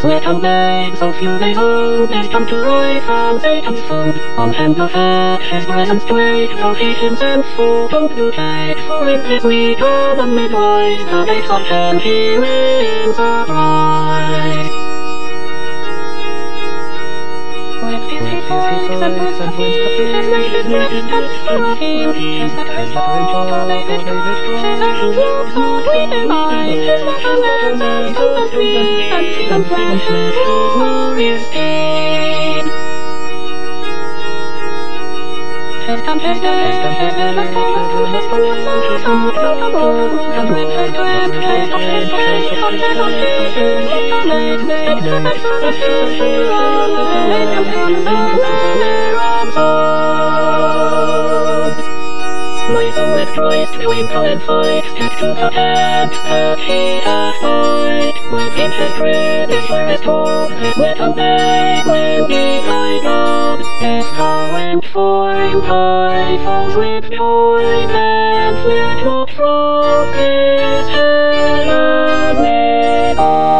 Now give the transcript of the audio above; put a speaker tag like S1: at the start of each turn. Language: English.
S1: His little name, so few days old, is come to rise from Satan's fold. On hand of fetch his presence to wait, though he himself full don't do take. For in his weak arm and midwise, the gates of hell he will surprise. With his voice and winds of feet, his native breath comes from a field. His utterance automated cries, his actions look on weeping eyes. His mother lands as gold and green, and freedom flashes his glorious steed. His tempest is the storm, his thoughts are uncontrollable, and with his strength, his of his faith, on his own pieces, automate, makes the best of the future, and comes on the mirror zone. My soul with Christ between toil and fight, stick to the tent that he hath died. With him his dread is service told, his little name will be thy God. If thou went forth thy foes with joy, then fled not from his heavenly God.